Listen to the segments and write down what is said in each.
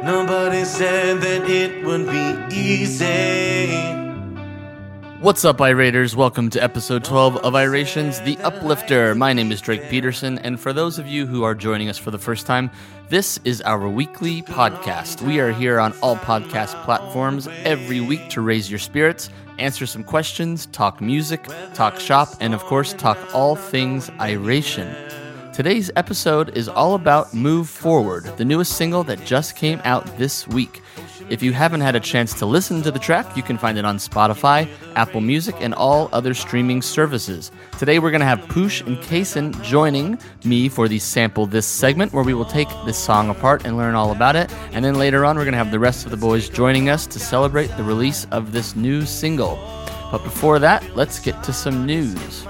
Nobody said that it would be easy. What's up, Irators? Welcome to episode 12 of Irations, The Uplifter. My name is Drake Peterson, and for those of you who are joining us for the first time, this is our weekly podcast. We are here on all podcast platforms every week to raise your spirits, answer some questions, talk music, talk shop, and of course, talk all things Iration. Today's episode is all about Move Forward, the newest single that just came out this week. If you haven't had a chance to listen to the track, you can find it on Spotify, Apple Music, and all other streaming services. Today we're going to have Poosh and Kason joining me for the Sample This segment, where we will take this song apart and learn all about it. And then later on, we're going to have the rest of the boys joining us to celebrate the release of this new single. But before that, let's get to some news.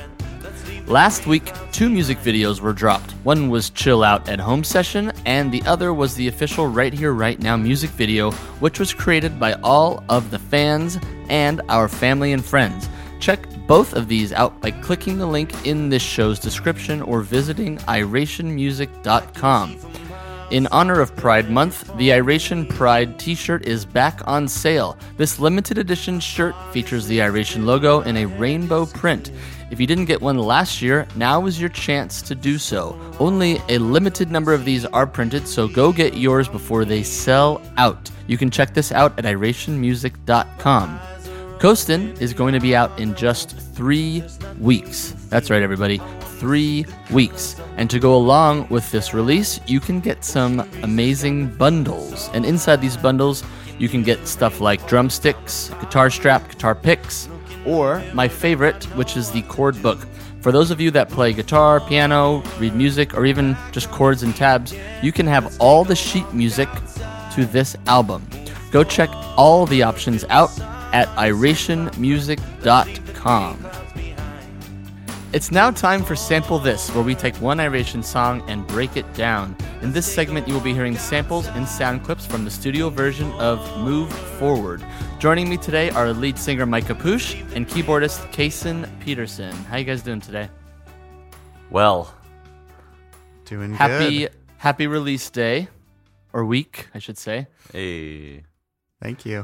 Last week, 2 music videos were dropped. One was Chill Out at Home Session, and the other was the official Right Here, Right Now music video, which was created by all of the fans and our family and friends. Check both of these out by clicking the link in this show's description or visiting irationmusic.com. In honor of Pride Month, the Iration Pride t-shirt is back on sale. This limited edition shirt features the Iration logo in a rainbow print. If you didn't get one last year, now is your chance to do so. Only a limited number of these are printed, so go get yours before they sell out. You can check this out at irationmusic.com. Coastin is going to be out in just 3 weeks. That's right, everybody. 3 weeks. And to go along with this release, you can get some amazing bundles. And inside these bundles, you can get stuff like drumsticks, guitar strap, guitar picks, or my favorite, which is the chord book. For those of you that play guitar, piano, read music, or even just chords and tabs, you can have all the sheet music to this album. Go check all the options out at irationmusic.com. It's now time for Sample This, where we take one Iration song and break it down. In this segment, you will be hearing samples and sound clips from the studio version of Move Forward. Joining me today are lead singer Micah Poosh and keyboardist Kason Peterson. How you guys doing today? Well, doing good. Happy release day, or week, I should say. Hey. Thank you.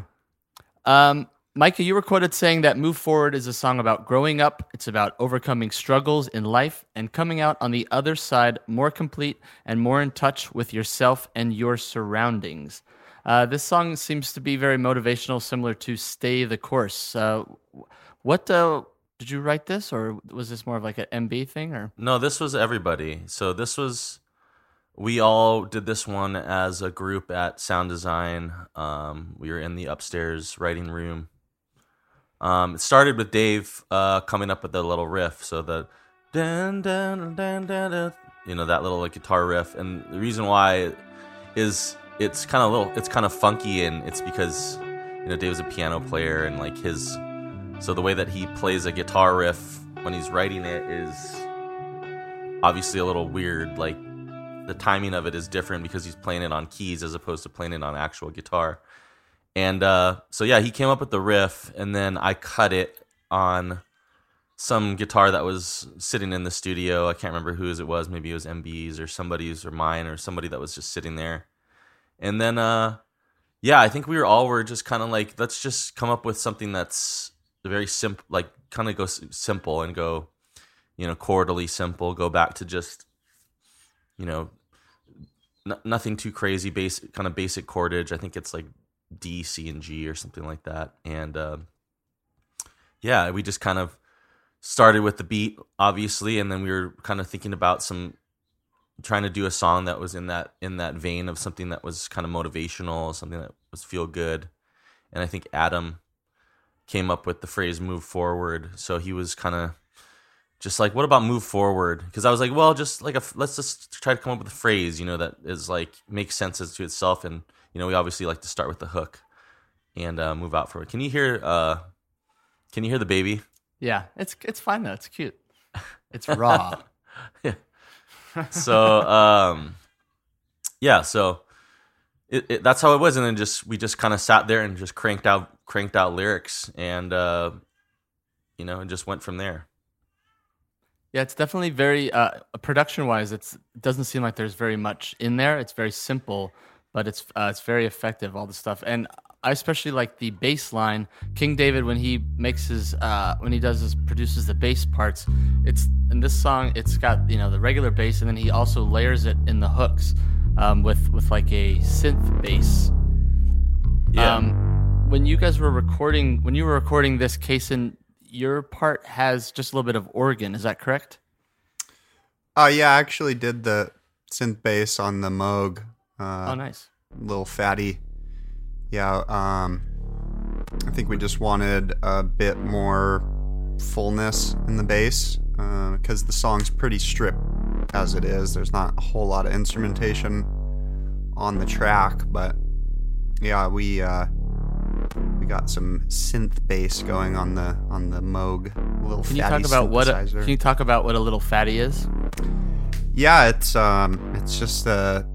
Micah, you were quoted saying that Move Forward is a song about growing up. It's about overcoming struggles in life and coming out on the other side more complete and more in touch with yourself and your surroundings. This song seems to be very motivational, similar to Stay the Course. What did you write this, or was this more of like an MB thing? Or No, this was everybody. So we all did this one as a group at Sound Design. We were in the upstairs writing room. It started with Dave coming up with the little riff, so the dun, dun, dun, dun, dun, that little like guitar riff. And the reason why is it's kind of funky, and it's because Dave's a piano player, and like so the way that he plays a guitar riff when he's writing it is obviously a little weird. Like the timing of it is different because he's playing it on keys as opposed to playing it on actual guitar. And so yeah, he came up with the riff, and then I cut it on some guitar that was sitting in the studio. I can't remember whose it was. Maybe it was MB's or somebody's or mine or somebody that was just sitting there. And then yeah, I think we were just kind of like, let's just come up with something that's very simple, like kind of go simple and go, chordally simple. Go back to just, nothing too crazy, basic chordage. I think it's like D, C, and G or something like that. And yeah, we just kind of started with the beat, obviously, and then we were kind of thinking about trying to do a song that was in that vein of something that was kind of motivational, something that was feel good. And I think Adam came up with the phrase "move forward," so he was kind of just like, what about move forward? Because I was like, well, just like let's just try to come up with a phrase, that is like makes sense as to itself. And we obviously like to start with the hook and move out forward. Can you hear the baby? yeah, it's fine though. It's cute. It's raw. Yeah. So yeah, so that's how it was. And then we just kind of sat there and just cranked out lyrics, and and just went from there. Yeah, it's definitely very production-wise. It doesn't seem like there's very much in there. It's very simple, but it's very effective, all the stuff. And I especially like the bass line. King David, when he makes his produces the bass parts, it's in this song, it's got the regular bass, and then he also layers it in the hooks with like a synth bass. Yeah. When you were recording this, Kaysen, your part has just a little bit of organ. Is that correct? Yeah, I actually did the synth bass on the Moog. Oh, nice. Little fatty. Yeah, I think we just wanted a bit more fullness in the bass because the song's pretty stripped as it is. There's not a whole lot of instrumentation on the track, but yeah, we got some synth bass going on the Moog little fatty synthesizer. Can you talk about what a little fatty is? Yeah, it's just a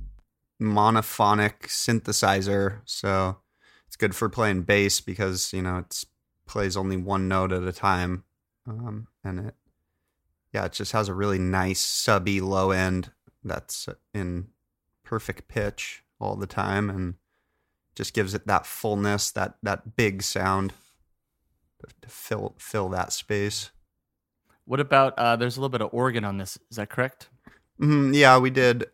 monophonic synthesizer, so it's good for playing bass because it plays only one note at a time, and it just has a really nice subby low end that's in perfect pitch all the time, and just gives it that fullness, that big sound to fill that space. What about there's a little bit of organ on this? Is that correct? Yeah, we did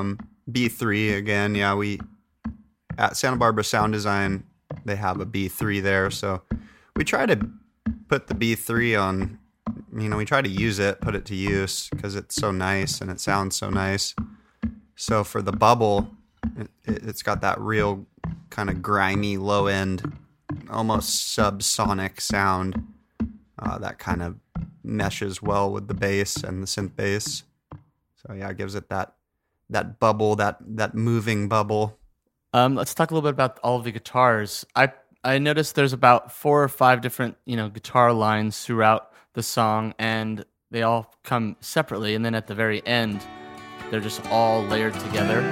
B3 again. Yeah, we at Santa Barbara Sound Design, they have a B3 there, so we try to put the B3 on. We try to use it, put it to use because it's so nice and it sounds so nice. So for the bubble, it's got that real kind of grimy low end, almost subsonic sound that kind of meshes well with the bass and the synth bass. So yeah, it gives it that bubble, that moving bubble. Let's talk a little bit about all of the guitars. I noticed there's about 4 or 5 different guitar lines throughout the song, and they all come separately, and then at the very end, they're just all layered together.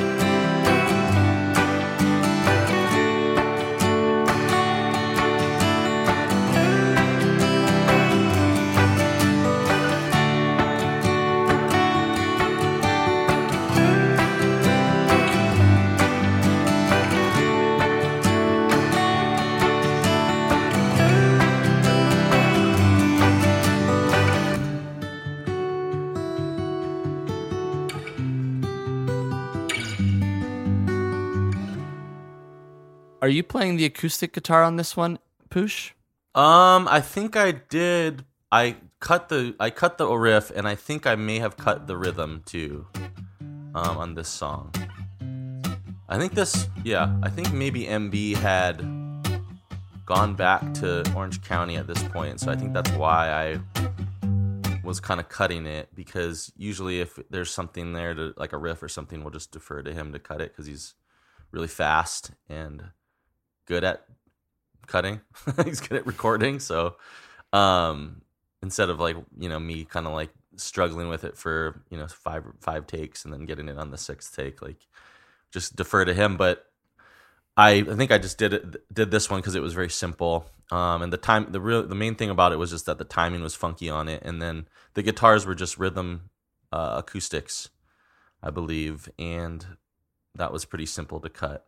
Are you playing the acoustic guitar on this one, Poosh? I think I did. I cut the riff, and I think I may have cut the rhythm too. On this song, I think maybe MB had gone back to Orange County at this point, so I think that's why I was kind of cutting it, because usually if there's something there to like a riff or something, we'll just defer to him to cut it because he's really fast and good at cutting. He's good at recording. So instead of like me kind of like struggling with it for five takes and then getting it on the 6th take, like just defer to him. But I think I just did this one because it was very simple. And the main thing about it was just that the timing was funky on it, and then the guitars were just rhythm acoustics, I believe, and that was pretty simple to cut.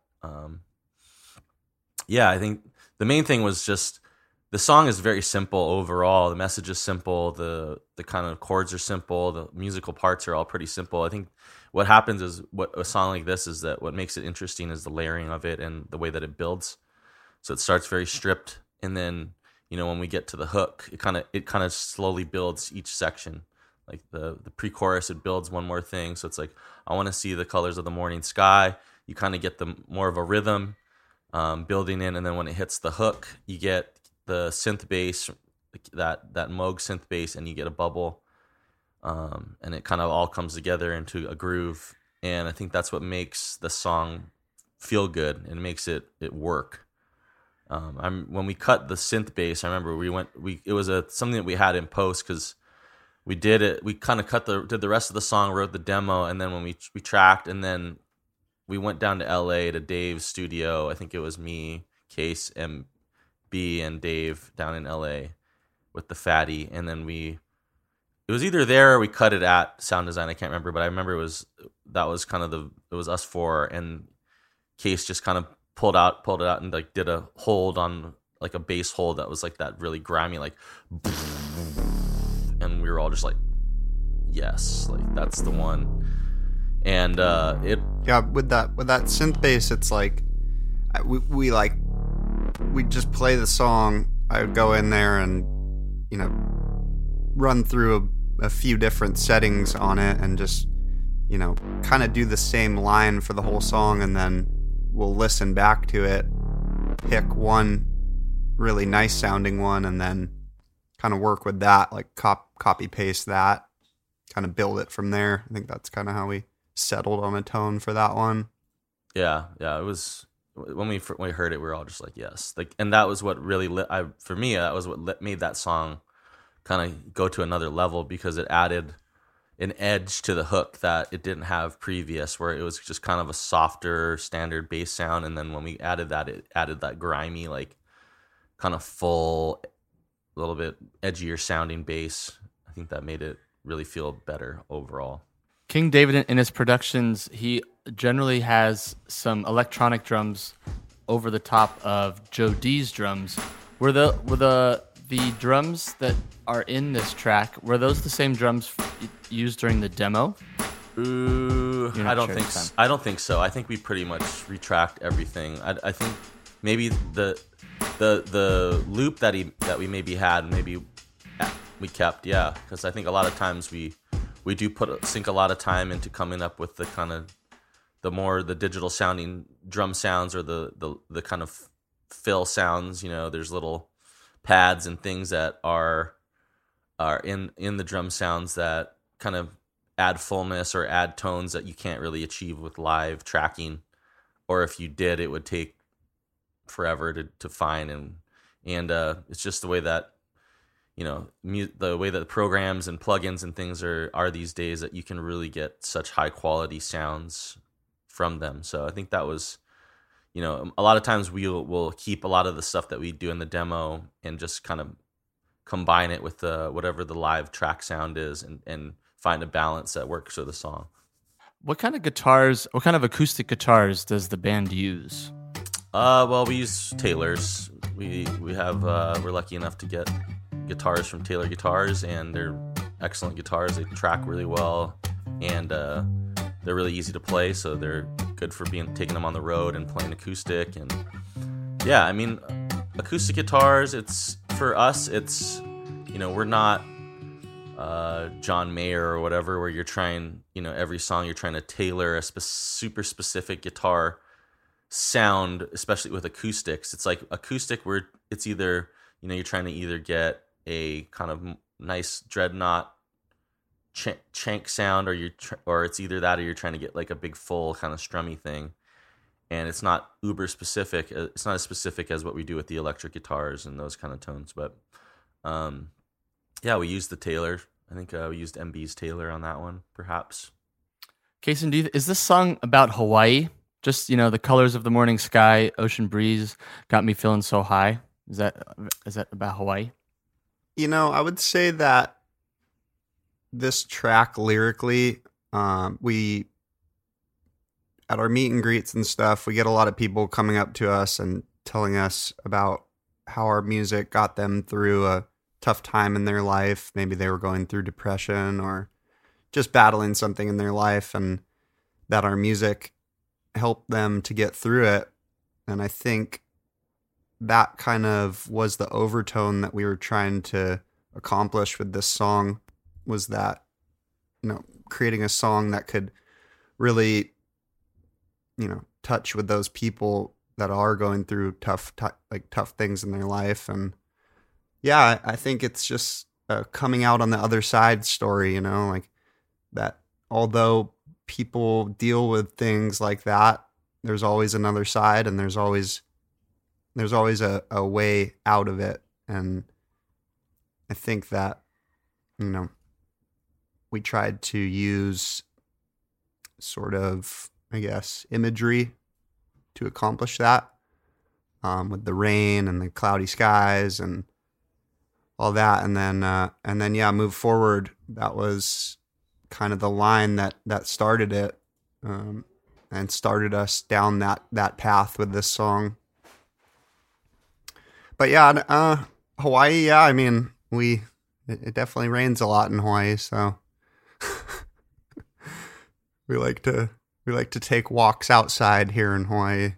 I think the main thing was just the song is very simple overall. The message is simple. The kind of chords are simple. The musical parts are all pretty simple. I think what happens is what a song like this is that what makes it interesting is the layering of it and the way that it builds. So it starts very stripped, and then when we get to the hook, it kind of slowly builds each section. Like the pre-chorus, it builds one more thing. So it's like, I want to see the colors of the morning sky. You kind of get more of a rhythm building in, and then when it hits the hook, you get the synth bass, that Moog synth bass, and you get a bubble, and it kind of all comes together into a groove. And I think that's what makes the song feel good and makes it work. When we cut the synth bass, I remember it was something that we had in post because we did it. We kind of did the rest of the song, wrote the demo, and then when we tracked, and then we went down to LA to Dave's studio. I think it was me, Case, MB, and Dave down in LA with the Fatty, and then it was either there or we cut it at Sound Design. I can't remember, but I remember it was us 4, and Case just kind of pulled it out and like did a hold on like a bass hold that was like that really grimy, like, and we were all just like, yes, like that's the one. And with that synth bass, it's like we just play the song. I would go in there and, you know, run through a few different settings on it and just, you know, kind of do the same line for the whole song, and then we'll listen back to it, pick one really nice sounding one, and then kind of work with that, like copy paste that, kind of build it from there. I think that's kind of how we settled on a tone for that one. Yeah, it was when we heard it, we were all just like, yes, like, and that was what really for me, that was what made that song kind of go to another level, because it added an edge to the hook that it didn't have previous, where it was just kind of a softer standard bass sound, and then when we added that, it added that grimy, like kind of full, a little bit edgier sounding bass. I think that made it really feel better overall. King David, in his productions, he generally has some electronic drums over the top of Joe D's drums. Were the drums that are in this track, were those the same drums used during the demo? Ooh, I don't think so. I think we pretty much retracked everything. I think maybe the loop that we maybe had, maybe we kept, yeah, because I think a lot of times we do sink a lot of time into coming up with the kind of the digital sounding drum sounds, or the kind of fill sounds. You know, there's little pads and things that are in the drum sounds that kind of add fullness or add tones that you can't really achieve with live tracking, or if you did, it would take forever to find, and it's just the way that, you know, the way that the programs and plugins and things are these days, that you can really get such high quality sounds from them. So I think that was, you know, a lot of times we'll keep a lot of the stuff that we do in the demo and just kind of combine it with whatever the live track sound is, and find a balance that works for the song. What kind of acoustic guitars does the band use? Well, we use Taylor's. We have we're lucky enough to get guitars from Taylor Guitars, and they're excellent guitars. They track really well, and they're really easy to play, so they're good for taking them on the road and playing acoustic. And yeah, I mean, acoustic guitars, it's for us, it's, you know, we're not John Mayer or whatever, where you're trying, you know, every song you're trying to tailor a super specific guitar sound, especially with acoustics. It's like acoustic, where it's either, you know, you're trying to either get a kind of nice dreadnought chank sound, or it's either that, or you're trying to get like a big full kind of strummy thing, and it's not uber specific. It's not as specific as what we do with the electric guitars and those kind of tones. But yeah, we used the Taylor. I think we used MB's Taylor on that one, perhaps. Kason, is this song about Hawaii? Just, you know, the colors of the morning sky, ocean breeze got me feeling so high. Is that about Hawaii? You know, I would say that this track lyrically, we, at our meet and greets and stuff, we get a lot of people coming up to us and telling us about how our music got them through a tough time in their life. Maybe they were going through depression or just battling something in their life, and that our music helped them to get through it. And I think that kind of was the overtone that we were trying to accomplish with this song, was that, you know, creating a song that could really, you know, touch with those people that are going through tough things in their life. And yeah, I think it's just a coming out on the other side story, you know, like that although people deal with things like that, there's always another side, and there's always a way out of it. And I think that, you know, we tried to use sort of, I guess, imagery to accomplish that, with the rain and the cloudy skies and all that. And then yeah, move forward. That was kind of the line that started it. and started us down that path with this song. But yeah, Hawaii, yeah, I mean, it definitely rains a lot in Hawaii, so we like to take walks outside here in Hawaii.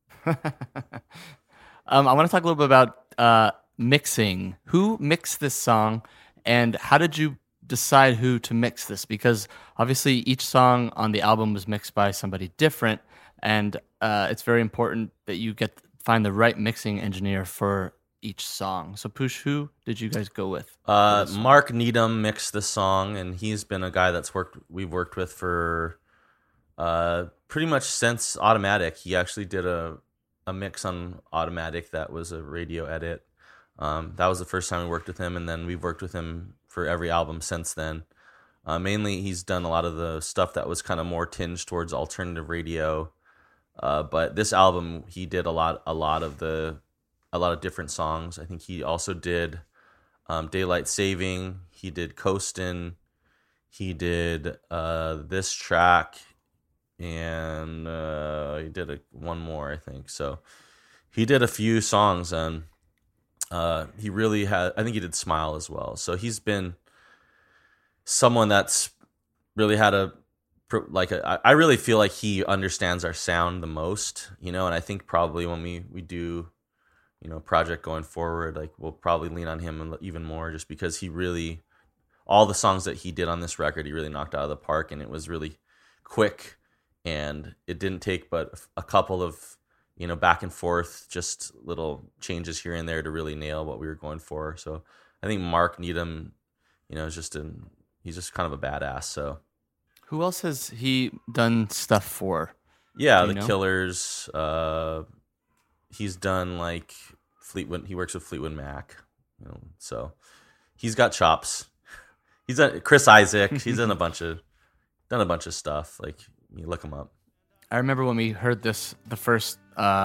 I want to talk a little bit about mixing. Who mixed this song, and how did you decide who to mix this? Because obviously each song on the album was mixed by somebody different, and it's very important that you find the right mixing engineer for each song. So Poosh, who did you guys go with? Mark Needham mixed the song, and he's been a guy we've worked with for pretty much since Automatic. He actually did a mix on Automatic that was a radio edit. That was the first time we worked with him, and then we've worked with him for every album since then. Mainly, he's done a lot of the stuff that was kind of more tinged towards alternative radio. But this album, he did a lot of different songs. I think he also did Daylight Saving. He did Coastin'. He did this track, and he did one more, I think. So he did a few songs, and he really had. I think he did Smile as well. So he's been someone that's really had I really feel like he understands our sound the most, and I think probably when we do, project going forward, like we'll probably lean on him even more, just because he really, all the songs that he did on this record, he really knocked out of the park, and it was really quick, and it didn't take but a couple of, back and forth, just little changes here and there to really nail what we were going for. So I think Mark Needham, is he's just kind of a badass. So who else has he done stuff for? Yeah, the Killers. He's done like Fleetwood. He works with Fleetwood Mac. So he's got chops. He's done Chris Isaac. He's done a bunch of stuff. Like, you look him up. I remember when we heard this the first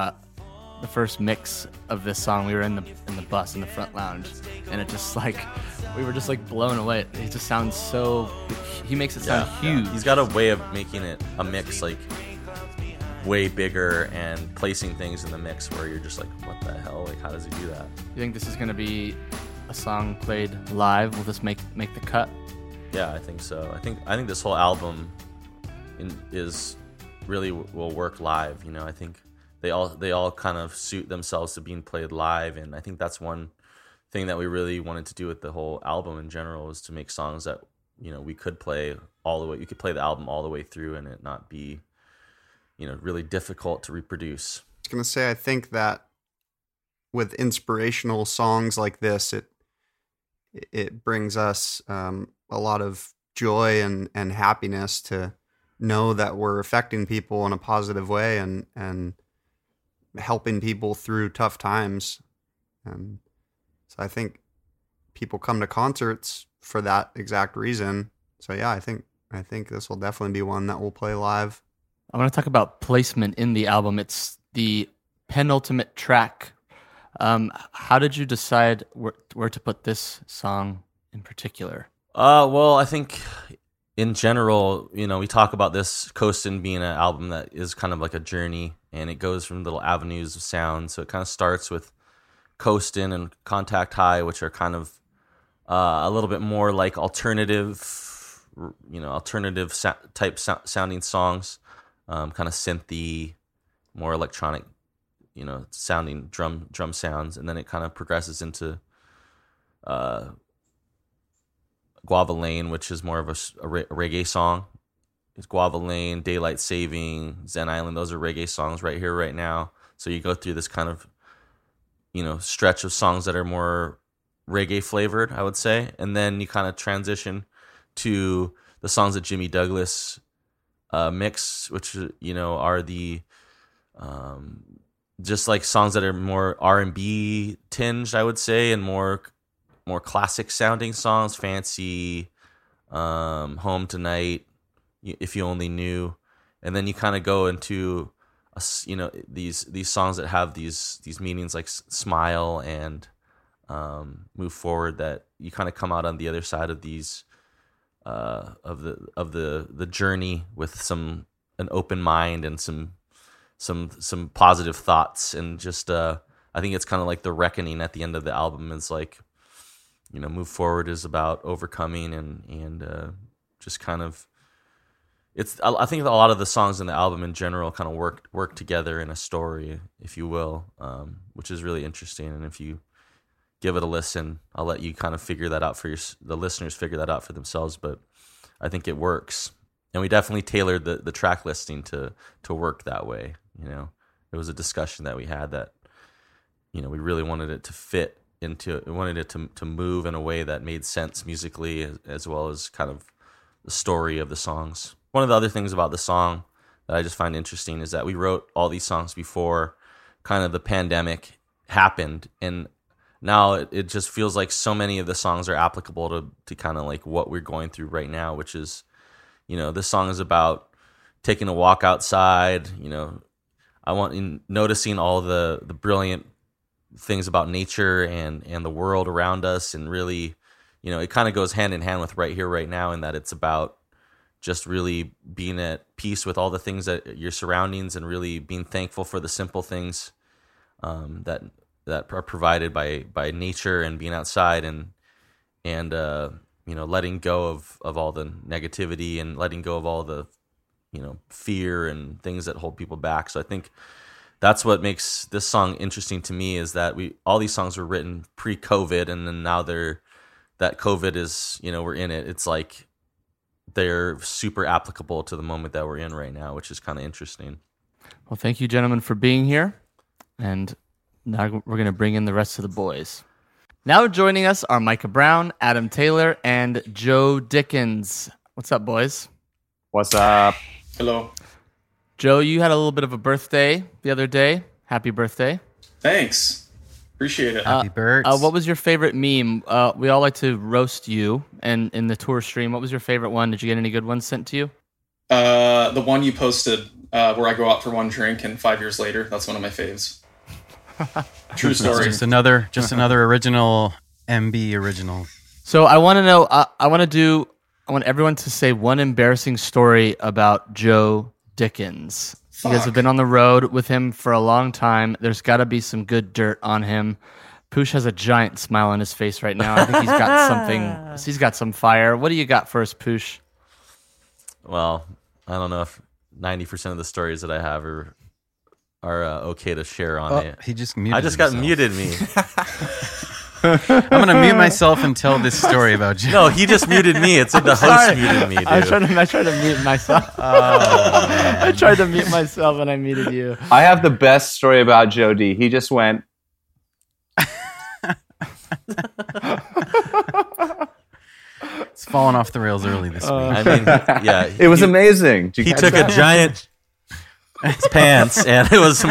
mix of this song. We were in the bus in the front lounge, and it just we were just blown away. It just sounds so. He makes it sound huge. Yeah. He's got a way of making it a mix way bigger and placing things in the mix where you're just like, what the hell? Like, how does he do that? You think this is going to be a song played live? Will this make the cut? Yeah, I think so. I think this whole album is really will work live. I think they all kind of suit themselves to being played live, and I think that's one thing that we really wanted to do with the whole album in general, is to make songs that we could play all the way. You could play the album all the way through, and it not be really difficult to reproduce. I was gonna say, I think that with inspirational songs like this, it brings us a lot of joy and happiness to know that we're affecting people in a positive way and helping people through tough times. And so I think people come to concerts for that exact reason. So yeah, I think this will definitely be one that we'll play live. I want to talk about placement in the album. It's the penultimate track. How did you decide where to put this song in particular? Well, I think in general, we talk about this Coastin' being an album that is kind of like a journey, and it goes from little avenues of sound. So it kind of starts with Coastin' and Contact High, which are kind of a little bit more like alternative type sounding songs, kind of synthy, more electronic, sounding drum sounds, and then it kind of progresses into Guava Lane, which is more of a reggae song. It's Guava Lane, Daylight Saving, Zen Island. Those are reggae songs right here, right now. So you go through this kind of, stretch of songs that are more reggae flavored, I would say. And then you kind of transition to the songs that Jimmy Douglas mix, which, are the just like songs that are more R&B tinged, I would say, and more classic sounding songs, Fancy, Home Tonight, If You Only Knew. And then you kind of go into these songs that have these meanings like Smile and Move Forward, that you kind of come out on the other side of these of the journey with some an open mind and some positive thoughts, and just I think it's kind of like the reckoning at the end of the album is like, Move Forward is about overcoming and just kind of, I think a lot of the songs in the album in general kind of work together in a story, if you will, which is really interesting. And if you give it a listen, I'll let you kind of figure that out the listeners figure that out for themselves. But I think it works, and we definitely tailored the track listing to work that way. It was a discussion that we had that we really wanted it to fit into. We wanted it to move in a way that made sense musically, as well as kind of the story of the songs. One of the other things about the song that I just find interesting is that we wrote all these songs before kind of the pandemic happened, and now it just feels like so many of the songs are applicable to kind of like what we're going through right now, which is, this song is about taking a walk outside. I want noticing all the brilliant things about nature and the world around us, and really, it kind of goes hand in hand with Right Here, Right Now, in that it's about just really being at peace with all the things that your surroundings, and really being thankful for the simple things that are provided by nature, and being outside, and letting go of all the negativity, and letting go of all the fear and things that hold people back. So I think that's what makes this song interesting to me, is that all these songs were written pre-COVID, and then now that COVID is, we're in it. It's like they're super applicable to the moment that we're in right now, which is kind of interesting. Well, thank you, gentlemen, for being here. And now we're going to bring in the rest of the boys. Now joining us are Micah Brown, Adam Taylor, and Joe Dickens. What's up, boys? What's up? Hello. Joe, you had a little bit of a birthday the other day. Happy birthday. Thanks. Appreciate it. Happy birds. What was your favorite meme? We all like to roast you, and in the tour stream, what was your favorite one? Did you get any good ones sent to you? The one you posted where I go out for one drink and 5 years later, that's one of my faves. True story. Just another original MB original. So I want to know, I want everyone to say one embarrassing story about Joe Dickens. You guys have been on the road with him for a long time. There's got to be some good dirt on him. Poosh has a giant smile on his face right now. I think he's got something. He's got some fire. What do you got for us, Poosh? Well, I don't know if 90% of the stories that I have are okay to share on it. He just muted I just got himself. muted me. I'm going to mute myself and tell this story about Joe. No, he just muted me. It's like the host muted me, dude. I tried to mute myself. I tried to mute myself and I muted you. I have the best story about Joe D. He just went. It's fallen off the rails early this week. I mean, yeah. It was amazing. Did you He catch took that? a giant pants, and it was...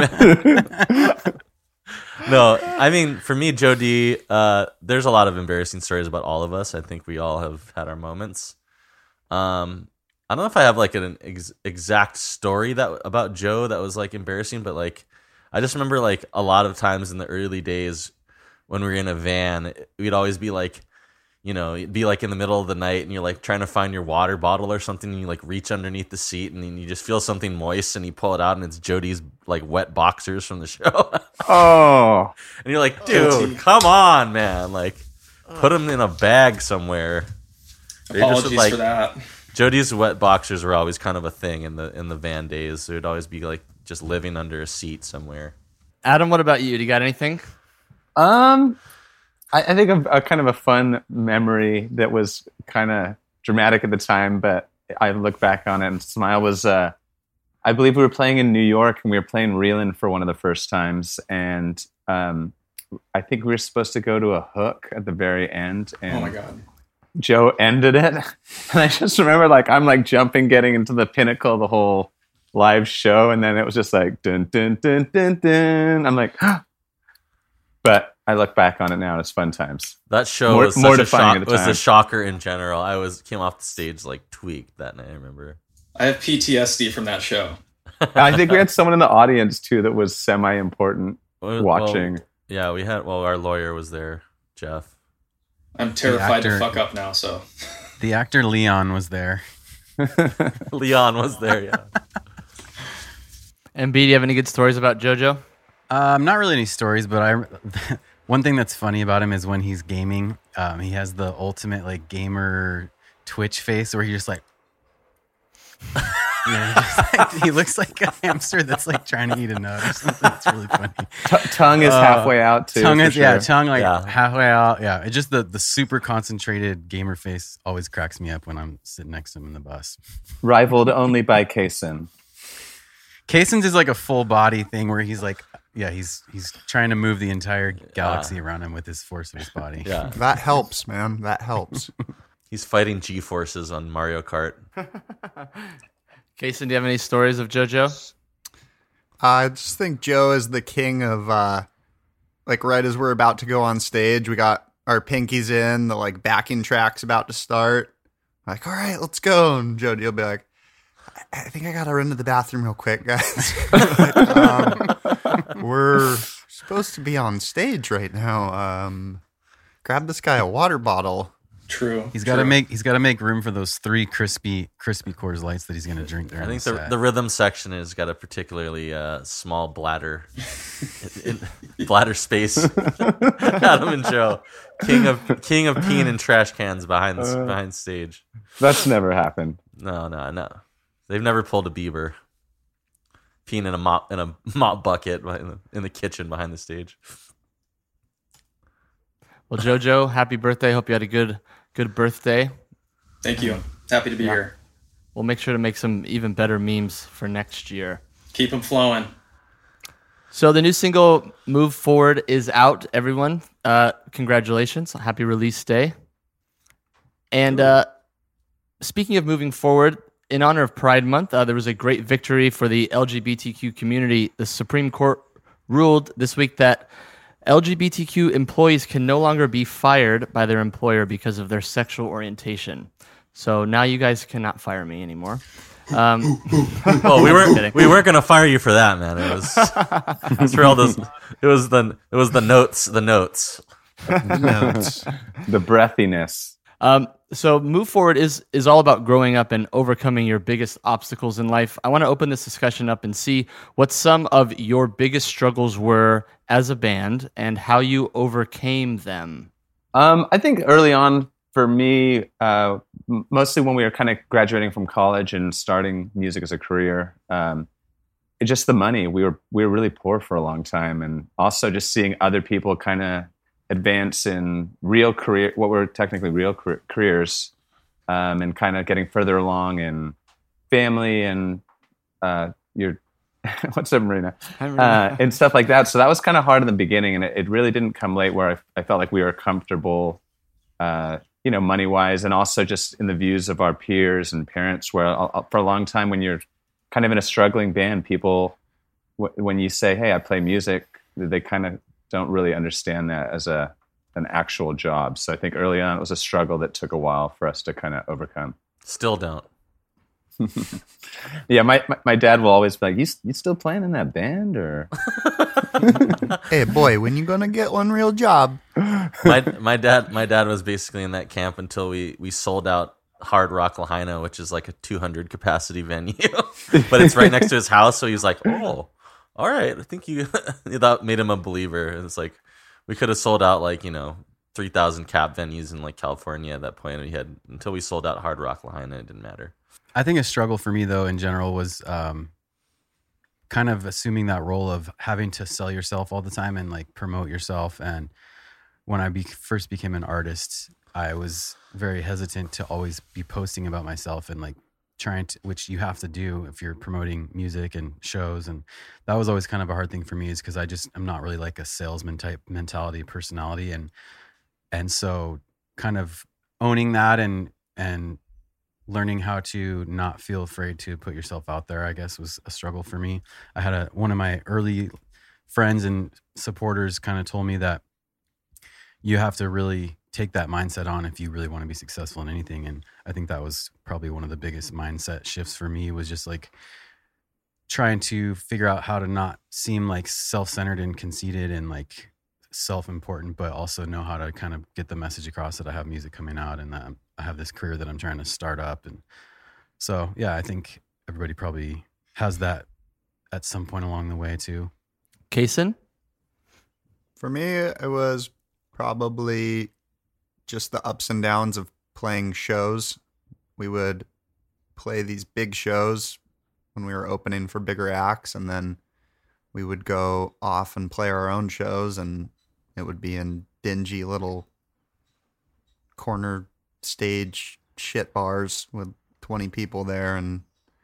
No, I mean, for me, Joe D, there's a lot of embarrassing stories about all of us. I think we all have had our moments. I don't know if I have like an exact story about Joe that was like embarrassing, but like I just remember like a lot of times in the early days when we were in a van, we'd always be like, it'd be like in the middle of the night and you're like trying to find your water bottle or something, and you like reach underneath the seat and then you just feel something moist and you pull it out and it's Jody's like wet boxers from the show. Oh, And you're like, dude, come on, man. Like, put them in a bag somewhere. They just Apologies like, for that. Jody's wet boxers were always kind of a thing in the van days. So it'd always be like just living under a seat somewhere. Adam, what about you? Do you got anything? I think of a kind of a fun memory that was kind of dramatic at the time, but I look back on it and smile. Was I believe we were playing in New York and we were playing Reelin' for one of the first times, and I think we were supposed to go to a hook at the very end. And Oh my god. Joe ended it, and I just remember like I'm like jumping, getting into the pinnacle of the whole live show, and then it was just like dun dun dun dun dun. I'm like, but I look back on it now and it's fun times. That show More- was more such a defining shock. at It the was a time. shocker in general. I came off the stage like tweaked that night. I remember. I have PTSD from that show. I think we had someone in the audience too that was semi-important watching. Well, yeah, we had. Well, our lawyer was there, Jeff. I'm terrified to actor- fuck up now, so. The actor Leon was there. Leon was there. Yeah. And B, do you have any good stories about JoJo? Not really any stories, but one thing that's funny about him is when he's gaming, he has the ultimate like gamer Twitch face where he just like, he looks like a hamster that's like trying to eat a nut or something. It's really funny. Tongue is halfway out too. Tongue for is sure. tongue like Yeah. halfway out. Yeah, it's just the super concentrated gamer face always cracks me up when I'm sitting next to him in the bus. Rivaled only by Kaysen. Kaysen's is like a full body thing where he's like, he's trying to move the entire galaxy around him with his force of his body. Yeah, That helps, man. That helps. he's fighting G-forces on Mario Kart. Kason, do you have any stories of JoJo? I just think Joe is the king of, like, right as we're about to go on stage, we got our pinkies in, the, like, backing track's about to start. Like, all right, let's go. And Joe, you'll be like, I think I got to run to the bathroom real quick, guys. We're supposed to be on stage right now. Grab this guy a water bottle. True. He's got to make room for those 3 crispy Coors Lights that he's going to drink during I think the set. the rhythm section has got a particularly small bladder, bladder space. Adam and Joe, king of peeing in trash cans behind stage. That's never happened. No. They've never pulled a Bieber. Peeing in a mop bucket in the kitchen behind the stage. Well, JoJo, happy birthday. Hope you had a good birthday. Thank you. Happy to be here. We'll make sure to make some even better memes for next year. Keep them flowing. So the new single Move Forward is out, everyone. Congratulations. Happy release day. And speaking of moving forward, in honor of Pride Month, there was a great victory for the LGBTQ community. The Supreme Court ruled this week that LGBTQ employees can no longer be fired by their employer because of their sexual orientation. So now you guys cannot fire me anymore. Oh, we weren't gonna fire you for that, man. It was for all those. It was the notes. Notes. The breathiness. So Move Forward is all about growing up and overcoming your biggest obstacles in life. I want to open this discussion up and see what some of your biggest struggles were as a band and how you overcame them. I think early on for me, mostly when we were kind of graduating from college and starting music as a career, it's just the money. We were really poor for a long time, and also just seeing other people kind of advance in real career, what were technically real careers, and kind of getting further along in family and your what's up, Marina, and stuff like that. So that was kind of hard in the beginning, and it really didn't come late where I felt like we were comfortable, money wise, and also just in the views of our peers and parents. Where for a long time, when you're kind of in a struggling band, people, when you say, "Hey, I play music," they kind of don't really understand that as an actual job. So I think early on it was a struggle that took a while for us to kind of overcome. Still don't. Yeah, my dad will always be like, you still playing in that band? Or Hey, boy, when you gonna get one real job? My dad was basically in that camp until we sold out Hard Rock Lahaina, which is like a 200 capacity venue, but it's right next to his house. So he was like, "Oh, all right, I think that made him a believer." And it's like we could have sold out 3,000 cap venues in like California at that point. We had until we sold out Hard Rock Lahaina. It didn't matter. I think a struggle for me, though, in general, was kind of assuming that role of having to sell yourself all the time and like promote yourself. And when I first became an artist, I was very hesitant to always be posting about myself and like trying to, which you have to do if you're promoting music and shows. And that was always kind of a hard thing for me, is because I'm not really like a salesman type mentality, personality. And so kind of owning that and learning how to not feel afraid to put yourself out there, I guess, was a struggle for me. I had one of my early friends and supporters kind of told me that you have to really take that mindset on if you really want to be successful in anything. And I think that was probably one of the biggest mindset shifts for me, was just like trying to figure out how to not seem like self-centered and conceited and like self-important, but also know how to kind of get the message across that I have music coming out and that I have this career that I'm trying to start up. And so, yeah, I think everybody probably has that at some point along the way too. Kaysen? For me, it was probably just the ups and downs of playing shows. We would play these big shows when we were opening for bigger acts, and then we would go off and play our own shows, and it would be in dingy little corner stage shit bars with 20 people there, and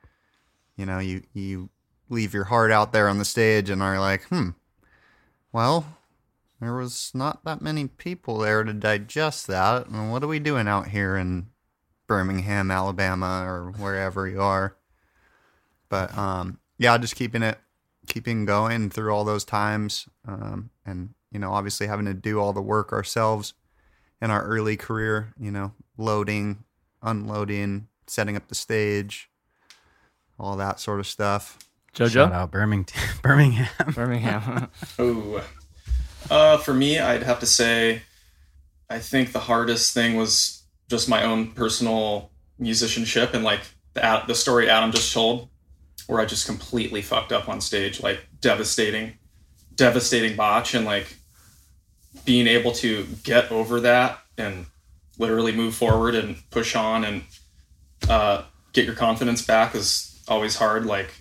you leave your heart out there on the stage and are like, well, there was not that many people there to digest that, and what are we doing out here in Birmingham, Alabama, or wherever you are? But yeah, just keeping going through all those times, and obviously having to do all the work ourselves in our early career, loading, unloading, setting up the stage, all that sort of stuff. Jojo? Shout out Birmingham. Birmingham. For me, I'd have to say, I think the hardest thing was just my own personal musicianship, and like the story Adam just told, where I just completely fucked up on stage, like devastating botch, and like being able to get over that and literally move forward and push on and get your confidence back is always hard. Like,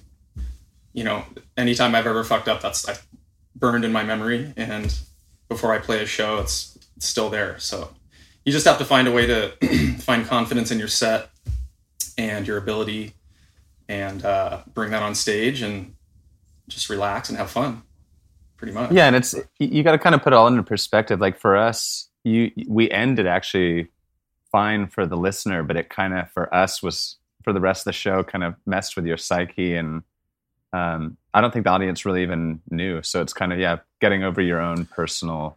anytime I've ever fucked up, I burned in my memory, and before I play a show, it's still there. So you just have to find a way to find confidence in your set and your ability, and bring that on stage and just relax and have fun, pretty much. Yeah, and you got to kind of put it all into perspective. Like for us, we ended actually fine for the listener, but it kind of for us was, for the rest of the show, kind of messed with your psyche, and I don't think the audience really even knew. So it's kind of getting over your own personal.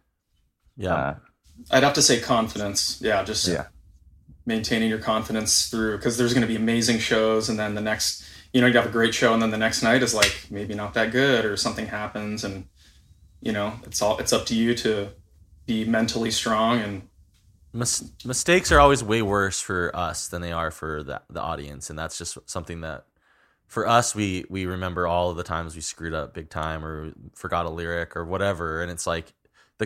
I'd have to say confidence. Maintaining your confidence through, because there's going to be amazing shows, and then the next, you have a great show, and then the next night is like maybe not that good, or something happens, and it's up to you to be mentally strong. And mistakes are always way worse for us than they are for the audience, and that's just something that for us we remember all of the times we screwed up big time or forgot a lyric or whatever, and it's like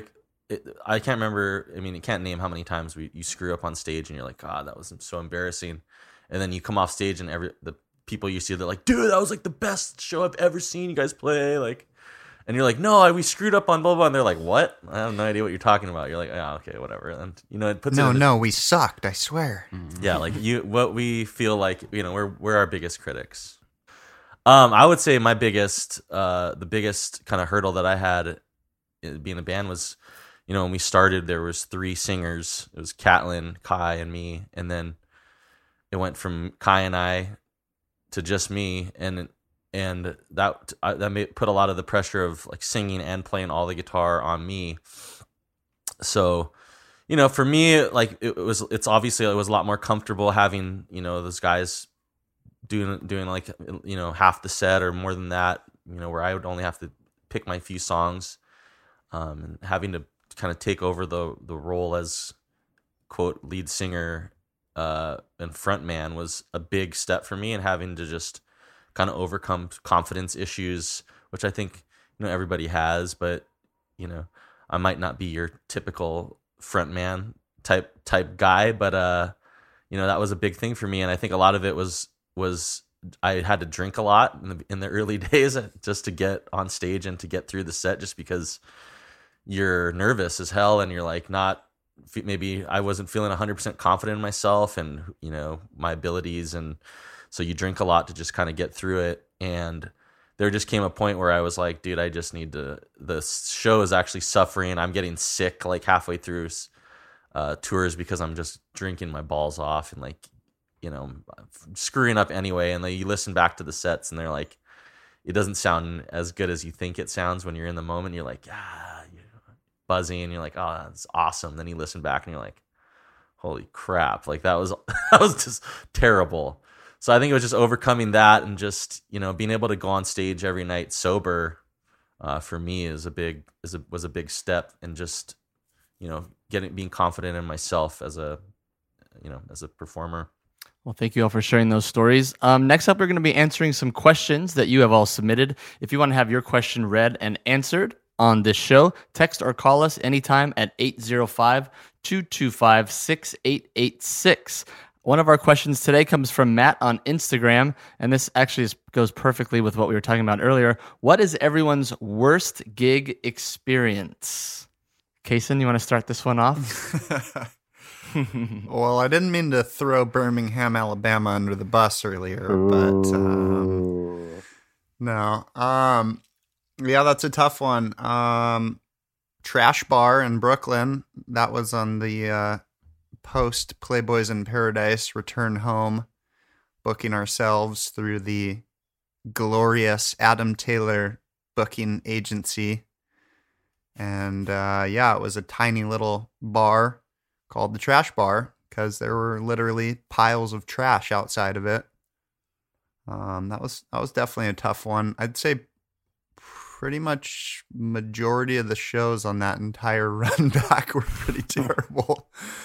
I can't remember. I mean, you can't name how many times you screw up on stage and you're like, God, that was so embarrassing. And then you come off stage and the people you see, they're like, dude, that was like the best show I've ever seen you guys play. Like, and you're like, no, we screwed up on blah, blah. And they're like, what? I have no idea what you're talking about. You're like, yeah, okay, whatever. And it puts we sucked. I swear. Yeah. Like what we feel like, we're our biggest critics. I would say my the biggest kind of hurdle that I had being a band was, when we started, there was 3 singers. It was Catlin, Kai, and me. And then it went from Kai and I to just me. And that put a lot of the pressure of like singing and playing all the guitar on me. So, for me, like it's obviously it was a lot more comfortable having, those guys doing like, half the set or more than that, where I would only have to pick my few songs, and having to kind of take over the role as quote lead singer and frontman was a big step for me, and having to just kind of overcome confidence issues, which I think everybody has, but I might not be your typical frontman type guy, but that was a big thing for me, and I think a lot of it was I had to drink a lot in the early days just to get on stage and to get through the set, just because you're nervous as hell, and you're like maybe I wasn't feeling 100% confident in myself and my abilities, and so you drink a lot to just kind of get through it. And there just came a point where I was like, dude, I just need to. The show is actually suffering. I'm getting sick like halfway through tours because I'm just drinking my balls off and like screwing up anyway. And then you listen back to the sets and they're like, it doesn't sound as good as you think it sounds when you're in the moment. You're like, you're buzzing, and you're like, oh, that's awesome. Then you listen back and you're like, holy crap, like that was just terrible. So I think it was just overcoming that, and just being able to go on stage every night sober for me was a big step, and just being confident in myself as a performer. Well, thank you all for sharing those stories. Next up, we're going to be answering some questions that you have all submitted. If you want to have your question read and answered on this show, text or call us anytime at 805-225-6886. One of our questions today comes from Matt on Instagram, and this actually goes perfectly with what we were talking about earlier. What is everyone's worst gig experience? Kaysen, you want to start this one off? Well, I didn't mean to throw Birmingham, Alabama under the bus earlier, but no. Yeah, that's a tough one. Trash Bar in Brooklyn. That was on the post Playboys in Paradise return home, booking ourselves through the glorious Adam Taylor booking agency. And yeah, it was a tiny little bar called the Trash Bar because there were literally piles of trash outside of it. That was definitely a tough one. I'd say pretty much majority of the shows on that entire run back were pretty terrible.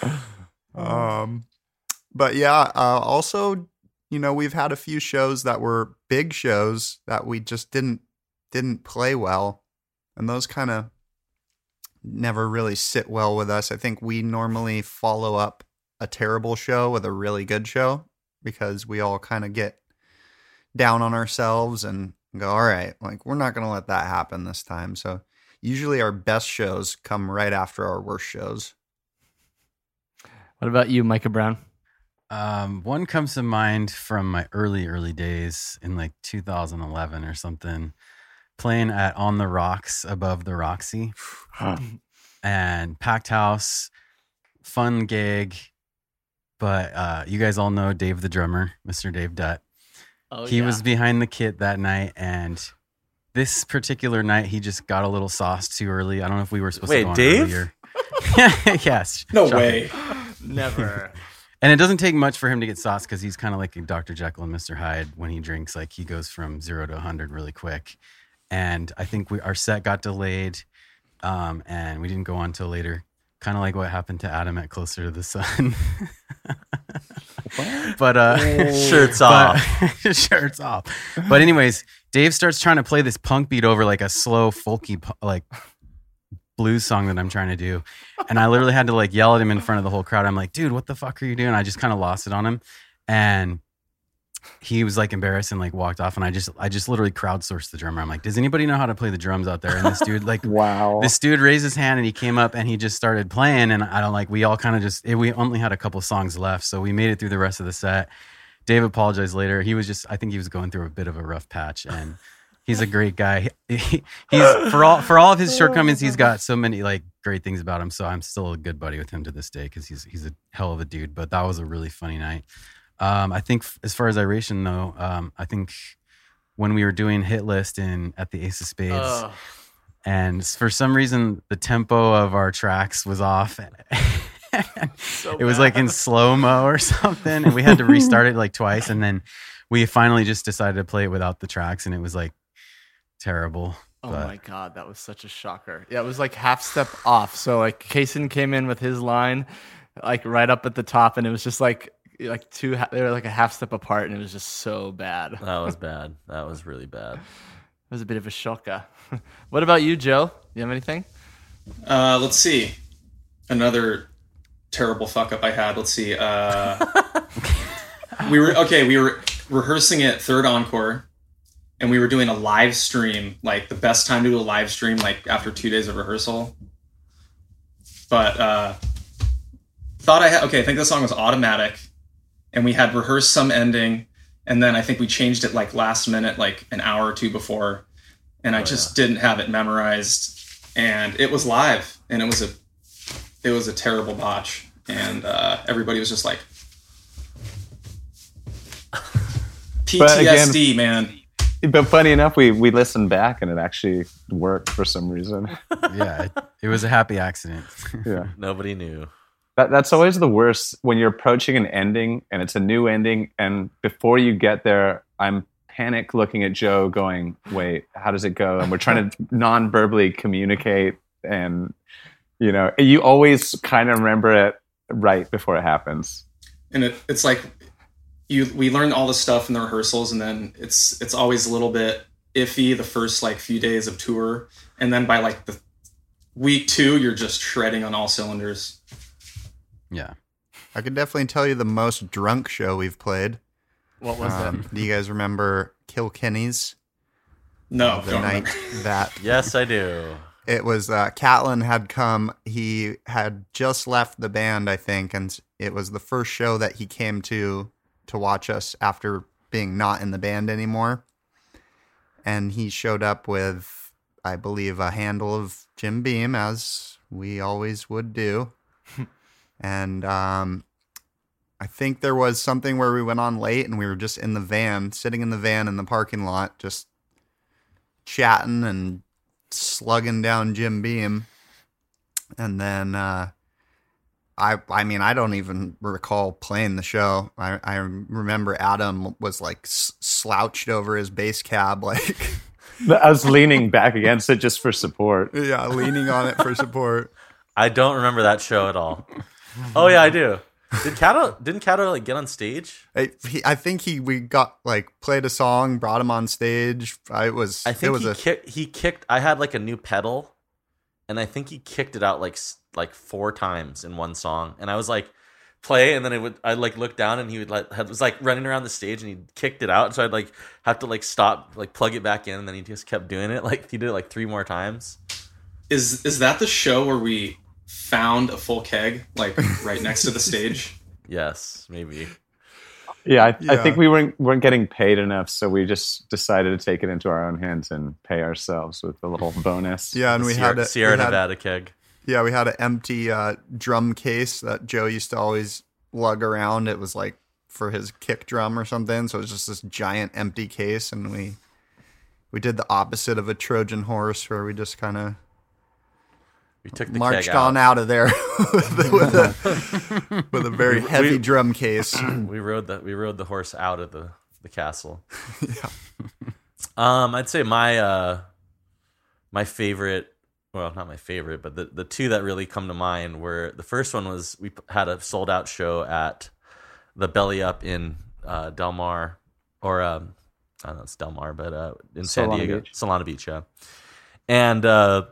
But yeah, also, you know, we've had a few shows that were big shows that we just didn't play well, and those kind of never really sit well with us. I think we normally follow up a terrible show with a really good show because we all kind of get down on ourselves and go, all right, like we're not going to let that happen this time. So usually our best shows come right after our worst shows. What about you, Micah Brown? One comes to mind from my early days in like 2011 or something, playing at On the Rocks above the Roxy. And packed house, fun gig. But you guys all know Dave the drummer, Mr. Dave Dutt. Oh, he was behind the kit that night, and this particular night he just got a little sauced too early. I don't know if we were supposed to go on Dave? earlier. Yes. No shocking. way. Never. And it doesn't take much for him to get sauced because he's kind of like a Dr. Jekyll and Mr. Hyde when he drinks. Like he goes from 0 to 100 really quick. And I think our set got delayed. And we didn't go on till later, kind of like what happened to Adam at Closer to the Sun. But Shirts off. Shirts off. But anyways, Dave starts trying to play this punk beat over like a slow folky like blues song that I'm trying to do, and I literally had to like yell at him in front of the whole crowd. I'm like, dude, what the fuck are you doing? I just kind of lost it on him, and he was like embarrassed and like walked off, and I just literally crowdsourced the drummer. I'm like, does anybody know how to play the drums out there? And this dude like, Wow. this dude raised his hand and he came up and he just started playing. And I don't like, we all kind of just, we only had a couple songs left. So we made it through the rest of the set. Dave apologized later. He was just, I think he was going through a bit of a rough patch, and he's a great guy. He's for all of his shortcomings, he's got so many like great things about him. So I'm still a good buddy with him to this day because he's a hell of a dude. But that was a really funny night. I think as far as Iration though, I think when we were doing Hit List at the Ace of Spades, and for some reason the tempo of our tracks was off. It was like in slow-mo or something, and we had to restart it like twice, and then we finally just decided to play it without the tracks, and it was like terrible. Oh my God, that was such a shocker. Yeah, it was like half step off. So like Kaysen came in with his line like right up at the top, and it was just like they were like a half step apart, and it was just so bad. That was bad. That was really bad. It was a bit of a shocker. What about you, Joe? You have anything? Let's see. Another terrible fuck up I had. Let's see. We were rehearsing at Third Encore, and we were doing a live stream, like the best time to do a live stream, like after 2 days of rehearsal. But I think the song was Automatic, and we had rehearsed some ending, and then I think we changed it like last minute, like an hour or two before, and I just didn't have it memorized, and it was live, and it was a terrible botch, and everybody was just like PTSD, man. But funny enough, we listened back and it actually worked for some reason. Yeah, it was a happy accident. Yeah, Nobody knew. that's always the worst when you're approaching an ending and it's a new ending, and before you get there, I'm panic looking at Joe, going, "Wait, how does it go?" And we're trying to non-verbally communicate, and you always kind of remember it right before it happens. And it's like we learn all the stuff in the rehearsals, and then it's always a little bit iffy the first like few days of tour, and then by like the week 2, you're just shredding on all cylinders. Yeah. I could definitely tell you the most drunk show we've played. What was that? Do you guys remember Kilkenny's? No, The don't night remember. that Yes, I do. it was Catlin had come. He had just left the band, I think, and it was the first show that he came to watch us after being not in the band anymore. And he showed up with, I believe, a handle of Jim Beam, as we always would do. And I think there was something where we went on late and we were just in the van, sitting in the van in the parking lot, just chatting and slugging down Jim Beam. And then I mean, I don't even recall playing the show. I remember Adam was like slouched over his bass cab, like I was leaning back against it just for support. yeah, leaning on it for support. I don't remember that show at all. Oh yeah, I do. Didn't Cato like get on stage? I think we got like played a song, brought him on stage. I think he kicked. I had like a new pedal, and I think he kicked it out like 4 times in one song. And I was like, play, and then I'd like look down, and he would was like running around the stage, and he kicked it out. So I'd like have to like stop, like plug it back in, and then he just kept doing it. Like he did it like 3 more times. Is that the show where we found a full keg like right next to the stage? Yes, maybe. Yeah, I think we weren't getting paid enough, so we just decided to take it into our own hands and pay ourselves with a little bonus. Yeah, and we had a Sierra Nevada keg. Yeah, we had an empty drum case that Joe used to always lug around. It was like for his kick drum or something, so it was just this giant empty case, and we did the opposite of a Trojan horse, where we just kind of took the marched keg on out of there with a very heavy drum case. We rode the horse out of the castle. Yeah. I'd say my favorite, well, not my favorite, but the 2 that really come to mind were, the first one was we had a sold out show at the Belly Up in Del Mar, or I don't know, it's Del Mar, but in San Diego, Solana Beach, yeah. And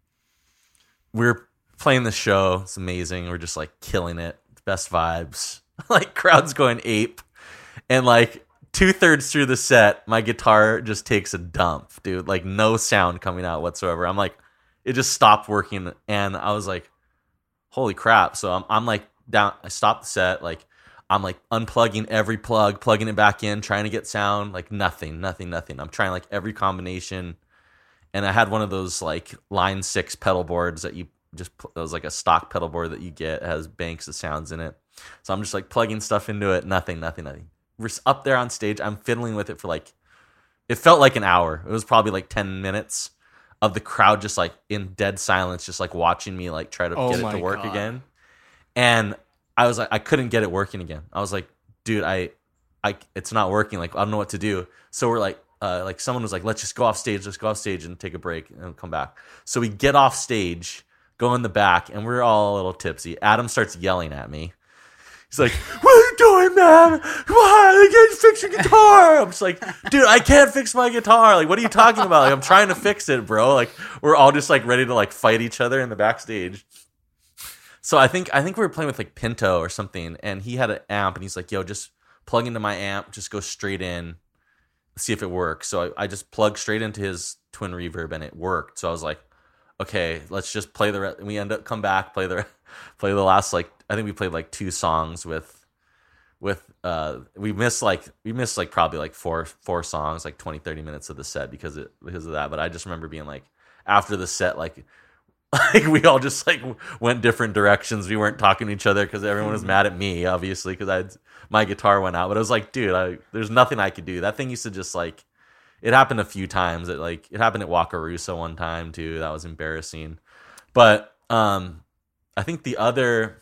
we're playing the show. It's amazing. We're just like killing it. Best vibes. Like crowd's going ape. And like 2/3 through the set, my guitar just takes a dump, dude. Like no sound coming out whatsoever. I'm like, it just stopped working. And I was like, holy crap. So I'm like down. I stopped the set. Like I'm like unplugging every plug, plugging it back in, trying to get sound. Like nothing. I'm trying like every combination. And I had one of those like Line 6 pedal boards that you just, it was like a stock pedal board that you get. It has banks of sounds in it. So I'm just like plugging stuff into it. Nothing. We're up there on stage. I'm fiddling with it for like, it felt like an hour. It was probably like 10 minutes of the crowd just like in dead silence, just like watching me like try to get it to work again. And I was like, I couldn't get it working again. I was like, dude, it's not working. Like, I don't know what to do. So we're like someone was like, let's go off stage and take a break and come back. So we get off stage, go in the back, and we're all a little tipsy. Adam starts yelling at me. He's like, what are you doing, man? Come on, I can't fix your guitar. I'm just like, dude, I can't fix my guitar. Like, what are you talking about? Like, I'm trying to fix it, bro. Like, we're all just like ready to like fight each other in the backstage. So I think we were playing with like Pinto or something, and he had an amp, and he's like, yo, just plug into my amp, just go straight in, see if it works. So I just plugged straight into his twin reverb, and it worked. So I was like, okay, let's just play the rest. And we end up come back, play the last, like, I think we played like 2 songs with we missed probably like four songs, like 20-30 minutes of the set because of that. But I just remember being like, after the set, like we all just like went different directions. We weren't talking to each other because everyone was mad at me, obviously, because my guitar went out. But I was like, dude, there's nothing I could do. That thing used to just like, it happened a few times. It happened at Wakarusa one time too. That was embarrassing. But I think the other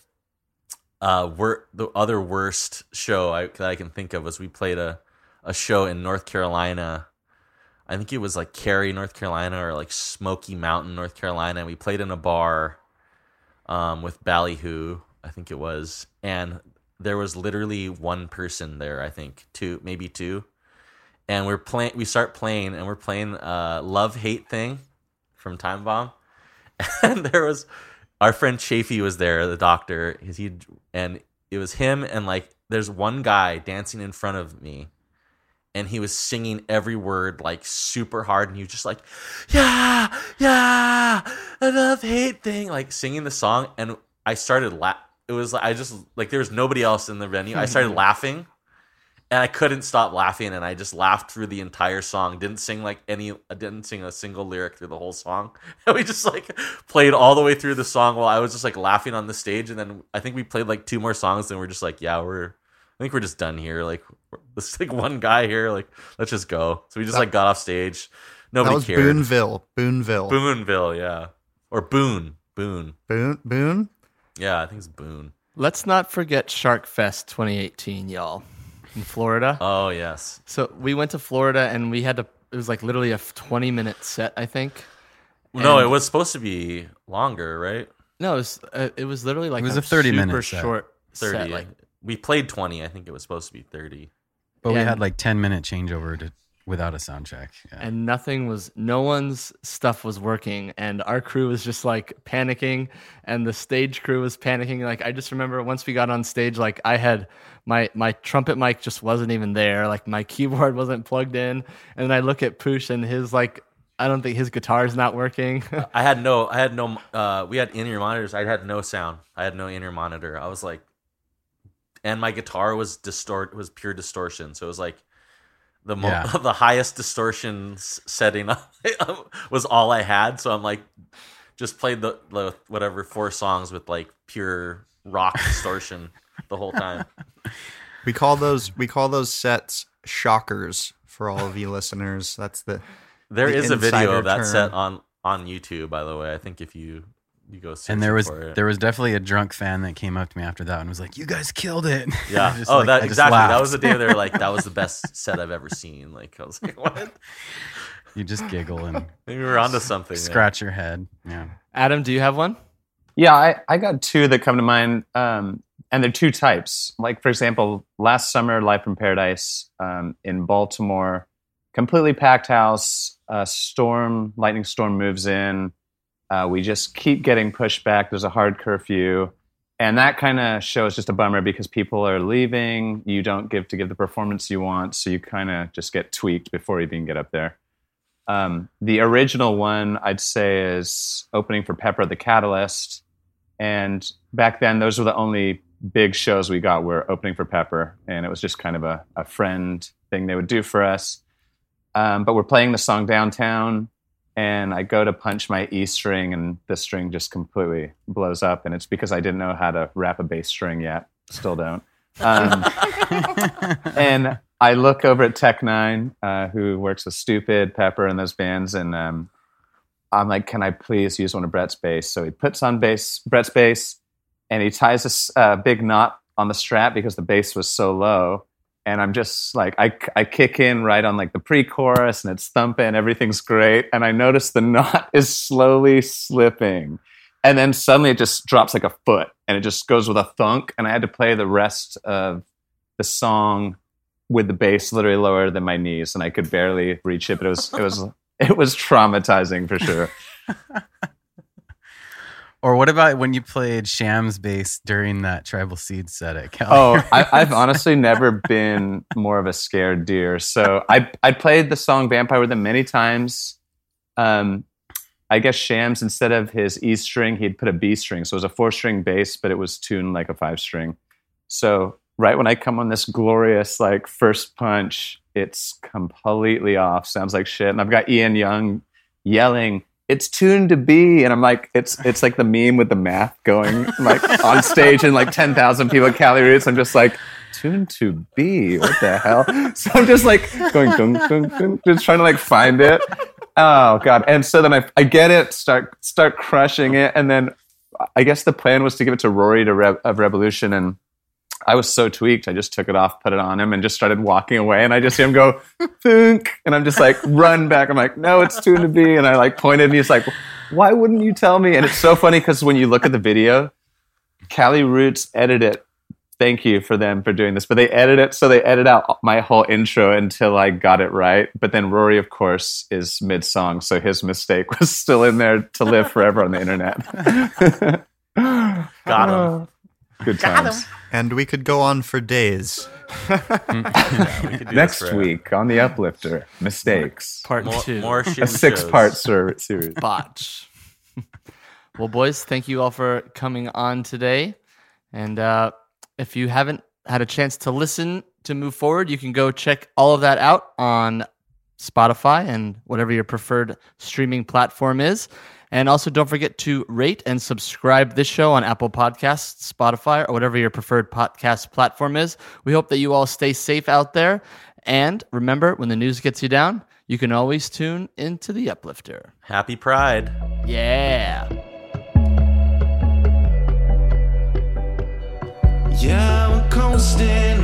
worst show that I can think of was we played a show in North Carolina. I think it was like Cary, North Carolina, or like Smoky Mountain, North Carolina. We played in a bar with Ballyhoo, I think it was. And there was literally one person there, I think, maybe two. And we start playing, and we're playing Love Hate Thing from Time Bomb. And there was our friend Chafee was there, the doctor, and it was him, and like there's one guy dancing in front of me, and he was singing every word like super hard, and he was just like, yeah, I love hate thing, like singing the song, and I started it was I just like there was nobody else in the venue. I started laughing. And I couldn't stop laughing, and I just laughed through the entire song. Didn't sing a single lyric through the whole song. And we just like played all the way through the song while I was just like laughing on the stage. And then I think we played like 2 more songs, and we're just like, I think we're just done here. Like, there's like one guy here. Like, let's just go. So we just like got off stage. Nobody That was cared. Boonville, yeah, or Boone. Boone. Yeah, I think it's Boone. Let's not forget Shark Fest 2018, y'all, in Florida. Oh yes. So we went to Florida, and we had to. It was like literally a 20-minute set, I think. No, And- it was supposed to be longer, right? No, it was literally like It was a 30-minute super set. short 30. set. Like, We played 20. I think it was supposed to be 30. But we And- had like 10-minute changeover without a sound check. Yeah. and no one's stuff was working, and our crew was just like panicking, and the stage crew was panicking. Like, I just remember once we got on stage, like I had my trumpet mic just wasn't even there, like my keyboard wasn't plugged in, and then I look at Poosh, and his like I don't think his guitar's not working. I had no we had in-ear monitors. I had no sound. I had no in-ear monitor. I was like, and my guitar was pure distortion. So it was like the highest distortion setting was all I had. So I'm like, just played the whatever 4 songs with like pure rock distortion the whole time. We call those sets shockers for all of you listeners. That's There the is a video insider of that term. set on YouTube, by the way. I think if you go searching And there for it. was definitely a drunk fan that came up to me after that and was like, "You guys killed it!" Yeah. I just, Oh, like, that I just exactly. That laughed. was the day they were like, that was the best set I've ever seen. Like, I was like, what? You just giggle and Maybe we're onto something. there. scratch your head. Yeah. Adam, do you have one? Yeah, I got 2 that come to mind, and they're 2 types. Like, for example, last summer, Live from Paradise in Baltimore, completely packed house, lightning storm moves in. We just keep getting pushed back. There's a hard curfew. And that kind of show is just a bummer because people are leaving. You don't give the performance you want, so you kind of just get tweaked before you even get up there. The original one, I'd say, is opening for Pepper the Catalyst. And back then, those were the only big shows we got were opening for Pepper. And it was just kind of a friend thing they would do for us. But we're playing the song Downtown, and I go to punch my E string, and the string just completely blows up. And it's because I didn't know how to wrap a bass string yet. Still don't. And I look over at Tech Nine, who works with Stupid, Pepper, and those bands, and I'm like, "Can I please use one of Brett's bass?" So he puts on Brett's bass, and he ties a big knot on the strap because the bass was so low. And I'm just like, I kick in right on like the pre-chorus, and it's thumping, everything's great. And I notice the knot is slowly slipping. And then suddenly it just drops like a foot, and it just goes with a thunk. And I had to play the rest of the song with the bass literally lower than my knees, and I could barely reach it. But it was traumatizing for sure. Or what about when you played Shams bass during that Tribal Seed set at Cali? Oh, I've honestly never been more of a scared deer. So I played the song Vampire with him many times. I guess Shams, instead of his E string, he'd put a B string. So it was a 4-string bass, but it was tuned like a 5-string. So right when I come on this glorious like first punch, it's completely off. Sounds like shit. And I've got Ian Young yelling, "It's tuned to B," and I'm like, it's like the meme with the math going like on stage and like 10,000 people at Cali Roots. I'm just like, tuned to B, what the hell? So I'm just like going, gung, gung, gung, just trying to like find it. Oh god! And so then I get it, start crushing it, and then I guess the plan was to give it to Rory of Revolution, and I was so tweaked, I just took it off, put it on him, and just started walking away. And I just hear him go, thunk, and I'm just like, run back. I'm like, no, it's tuned to B. And I like pointed, and he's like, why wouldn't you tell me? And it's so funny because when you look at the video, Cali Roots edited it thank you for them for doing this. But they edit out my whole intro until I got it right. But then Rory, of course, is mid-song, so his mistake was still in there to live forever on the internet. Got him. Good times. And we could go on for days. We could do Next this forever. week on the Uplifter, mistakes. Part More, 2. more A shitty 6-part shows. series. Botch. Well, boys, thank you all for coming on today. And if you haven't had a chance to listen to Move Forward, you can go check all of that out on Spotify and whatever your preferred streaming platform is. And also, don't forget to rate and subscribe this show on Apple Podcasts, Spotify, or whatever your preferred podcast platform is. We hope that you all stay safe out there. And remember, when the news gets you down, you can always tune into the Uplifter. Happy Pride. Yeah. Yeah, we're coasting.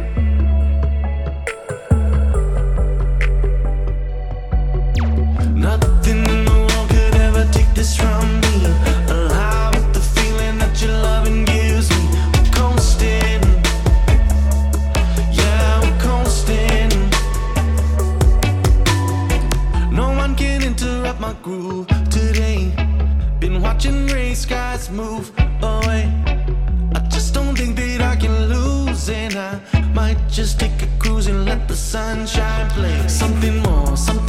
Nothing in the world could ever take this from me. Alive with the feeling that your loving gives me. We're coasting. Yeah, we're coasting. No one can interrupt my groove today. Been watching gray skies move away. I just don't think that I can lose, and I might just take a cruise and let the sunshine play. Something more, something